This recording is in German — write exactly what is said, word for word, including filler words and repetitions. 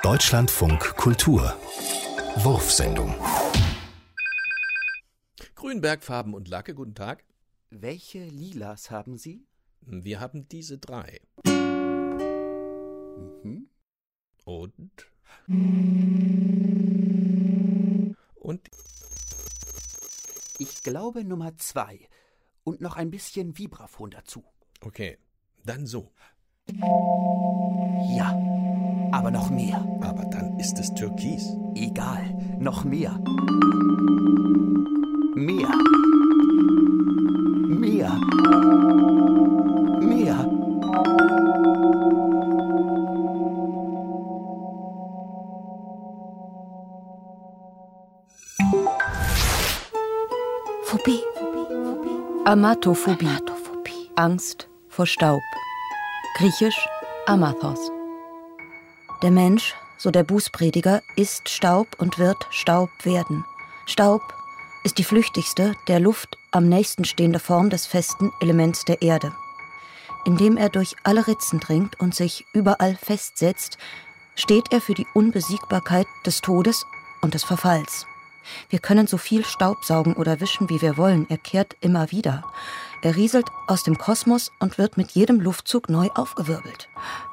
Deutschlandfunk Kultur Wurfsendung. Grünberg, Farben und Lacke, guten Tag. Welche Lilas haben Sie? Wir haben diese drei. Mhm. Und? Und? Ich glaube Nummer zwei. Und noch ein bisschen Vibraphon dazu. Okay, dann so. Ja, aber noch mehr. Aber dann ist es Türkis. Egal, noch mehr. Mehr. Mehr. Mehr. Phobie. Amatophobie. Angst vor Staub. Griechisch Amathos. Der Mensch, so der Bußprediger, ist Staub und wird Staub werden. Staub ist die flüchtigste, der Luft am nächsten stehende Form des festen Elements der Erde. Indem er durch alle Ritzen dringt und sich überall festsetzt, steht er für die Unbesiegbarkeit des Todes und des Verfalls. Wir können so viel Staub saugen oder wischen, wie wir wollen. Er kehrt immer wieder. Er rieselt aus dem Kosmos und wird mit jedem Luftzug neu aufgewirbelt.